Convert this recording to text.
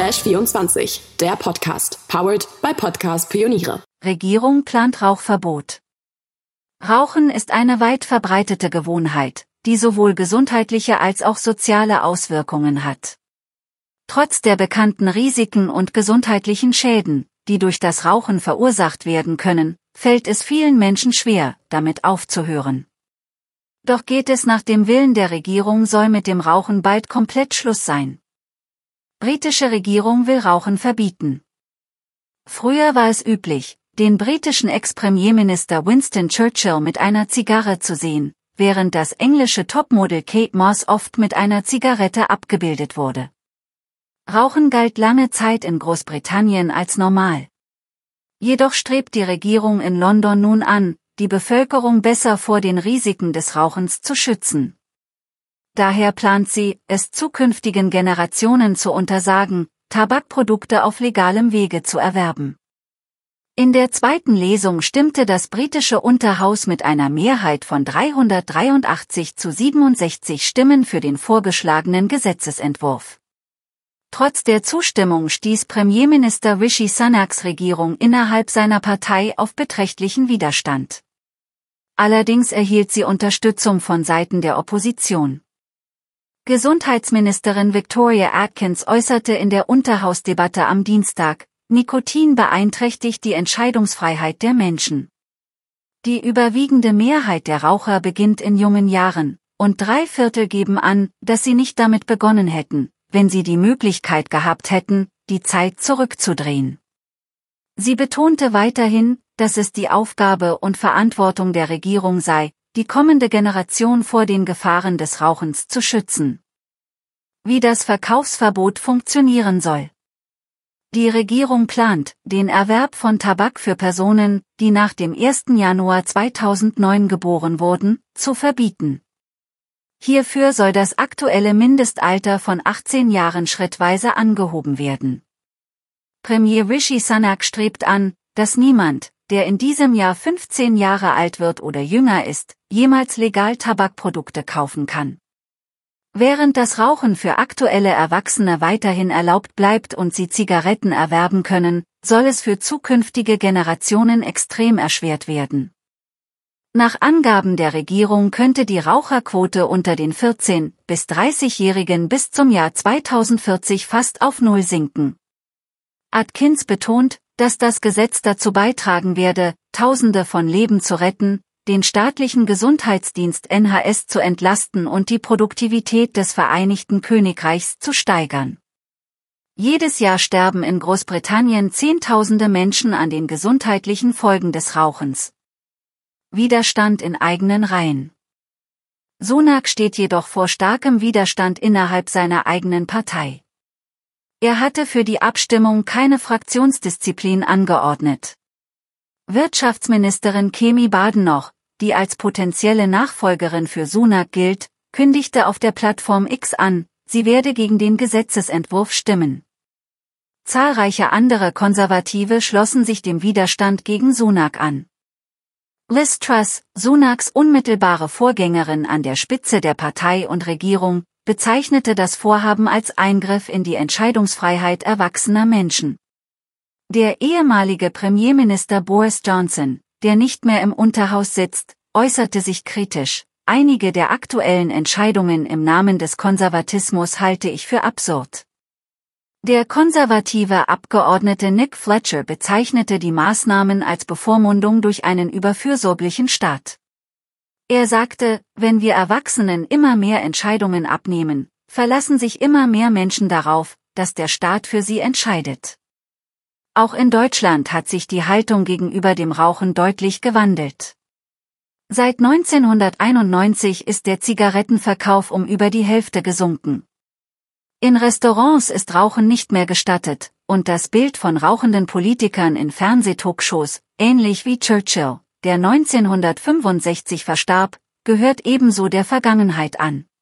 #24, der Podcast, powered by Podcast Pioniere. Regierung plant Rauchverbot. Rauchen ist eine weit verbreitete Gewohnheit, die sowohl gesundheitliche als auch soziale Auswirkungen hat. Trotz der bekannten Risiken und gesundheitlichen Schäden, die durch das Rauchen verursacht werden können, fällt es vielen Menschen schwer, damit aufzuhören. Doch geht es nach dem Willen der Regierung, soll mit dem Rauchen bald komplett Schluss sein. Britische Regierung will Rauchen verbieten. Früher war es üblich, den britischen Ex-Premierminister Winston Churchill mit einer Zigarre zu sehen, während das englische Topmodel Kate Moss oft mit einer Zigarette abgebildet wurde. Rauchen galt lange Zeit in Großbritannien als normal. Jedoch strebt die Regierung in London nun an, die Bevölkerung besser vor den Risiken des Rauchens zu schützen. Daher plant sie, es zukünftigen Generationen zu untersagen, Tabakprodukte auf legalem Wege zu erwerben. In der zweiten Lesung stimmte das britische Unterhaus mit einer Mehrheit von 383 zu 67 Stimmen für den vorgeschlagenen Gesetzesentwurf. Trotz der Zustimmung stieß Premierminister Rishi Sunaks Regierung innerhalb seiner Partei auf beträchtlichen Widerstand. Allerdings erhielt sie Unterstützung von Seiten der Opposition. Gesundheitsministerin Victoria Atkins äußerte in der Unterhausdebatte am Dienstag: Nikotin beeinträchtigt die Entscheidungsfreiheit der Menschen. Die überwiegende Mehrheit der Raucher beginnt in jungen Jahren, und 3/4 geben an, dass sie nicht damit begonnen hätten, wenn sie die Möglichkeit gehabt hätten, die Zeit zurückzudrehen. Sie betonte weiterhin, dass es die Aufgabe und Verantwortung der Regierung sei, die kommende Generation vor den Gefahren des Rauchens zu schützen. Wie das Verkaufsverbot funktionieren soll. Die Regierung plant, den Erwerb von Tabak für Personen, die nach dem 1. Januar 2009 geboren wurden, zu verbieten. Hierfür soll das aktuelle Mindestalter von 18 Jahren schrittweise angehoben werden. Premier Rishi Sunak strebt an, dass niemand, der in diesem Jahr 15 Jahre alt wird oder jünger ist, jemals legal Tabakprodukte kaufen kann. Während das Rauchen für aktuelle Erwachsene weiterhin erlaubt bleibt und sie Zigaretten erwerben können, soll es für zukünftige Generationen extrem erschwert werden. Nach Angaben der Regierung könnte die Raucherquote unter den 14- bis 30-Jährigen bis zum Jahr 2040 fast auf Null sinken. Atkins betont, dass das Gesetz dazu beitragen werde, Tausende von Leben zu retten, den staatlichen Gesundheitsdienst NHS zu entlasten und die Produktivität des Vereinigten Königreichs zu steigern. Jedes Jahr sterben in Großbritannien Zehntausende Menschen an den gesundheitlichen Folgen des Rauchens. Widerstand in eigenen Reihen. Sunak steht jedoch vor starkem Widerstand innerhalb seiner eigenen Partei. Er hatte für die Abstimmung keine Fraktionsdisziplin angeordnet. Wirtschaftsministerin Kemi Badenoch, die als potenzielle Nachfolgerin für Sunak gilt, kündigte auf der Plattform X an, sie werde gegen den Gesetzesentwurf stimmen. Zahlreiche andere Konservative schlossen sich dem Widerstand gegen Sunak an. Liz Truss, Sunaks unmittelbare Vorgängerin an der Spitze der Partei und Regierung, bezeichnete das Vorhaben als Eingriff in die Entscheidungsfreiheit erwachsener Menschen. Der ehemalige Premierminister Boris Johnson, der nicht mehr im Unterhaus sitzt, äußerte sich kritisch: Einige der aktuellen Entscheidungen im Namen des Konservatismus halte ich für absurd. Der konservative Abgeordnete Nick Fletcher bezeichnete die Maßnahmen als Bevormundung durch einen überfürsorglichen Staat. Er sagte: Wenn wir Erwachsenen immer mehr Entscheidungen abnehmen, verlassen sich immer mehr Menschen darauf, dass der Staat für sie entscheidet. Auch in Deutschland hat sich die Haltung gegenüber dem Rauchen deutlich gewandelt. Seit 1991 ist der Zigarettenverkauf um über die Hälfte gesunken. In Restaurants ist Rauchen nicht mehr gestattet, und das Bild von rauchenden Politikern in Fernsehtalkshows, ähnlich wie Churchill, der 1965 verstarb, gehört ebenso der Vergangenheit an.